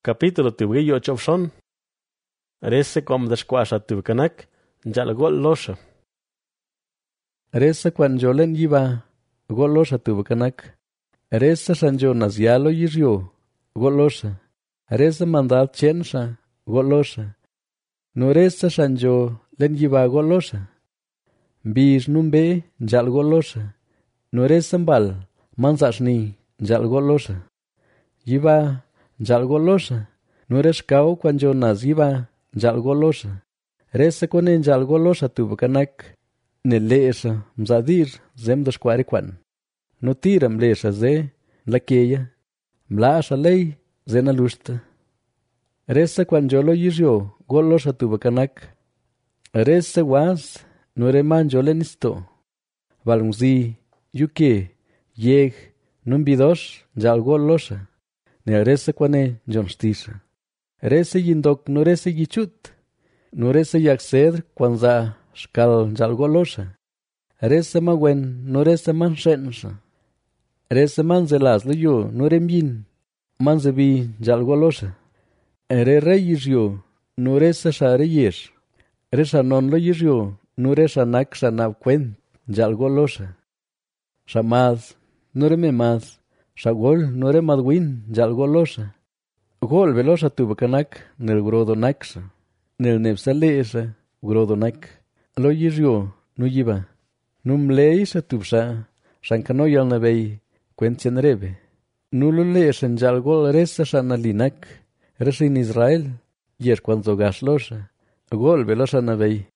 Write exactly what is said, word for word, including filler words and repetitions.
Capítulo tibuguillo chopson. Rese com desquasha tubkanak, njal gol losha. Resa quan jolen yiba, golosha tubkanak. Resa sanjo nazialo yiryo, golosha. Resa mandal chensha, golosha. No resa sanjo len yiba golosha. Bis numbe njal golosha. No resa mbal manzashni njal golosha. Yiba njal golosha. No reskao quan jo naz yiba njal golosha. Resa kone njal golosha tubkanak. Ne leesha mzadir zem dashkwari kwan. No tira mleesha ze mlakeya. Mlaasha lei ze nalushta. Resa quan jolo yiryo golosha tubkanak. Resa was no reman jolen isto. Valungzi yuke yeg numbidosh njal golosha. Ne resa kwane jonstisha. Resa yindok no resa yichut. No resa yaksed kwanza shkal njal golosha. Resa magwen no resa man shensha. Resa man zelaz liyo no remyin. Man zebi njal golosha. Re re yiryo no resa share yesh. Resa non lo yiryo no resa nak shanav kwen njal golosha. Shamaz no re memaz. Shagol no re madwin njal golosha. Gol velosha tubkanak nel grodonaksha. Nel nepsaleesha grodonak. Lo yiryo no yiba. Num leisha tubsha. Shankano yal nabey kwentien rebe. Nulo leesha njal gol resa shanalinak. Resa in Israel. Yer kwanzo gaslosha. Gol velosha nabey.